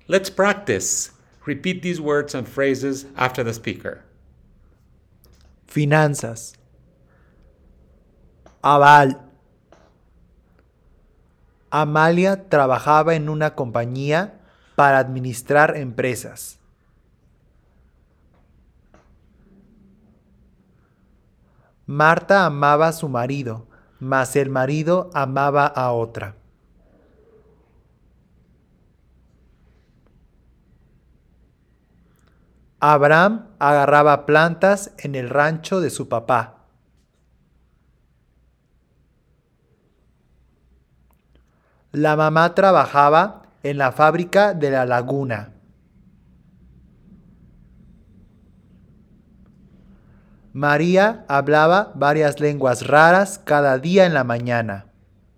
Let's practice. Repeat these words and phrases after the speaker. Finanzas. Aval. Amalia trabajaba en una compañía para administrar empresas. Marta amaba a su marido, mas el marido amaba a otra. Abraham agarraba plantas en el rancho de su papá. La mamá trabajaba en la fábrica de la laguna. María hablaba varias lenguas raras cada día en la mañana.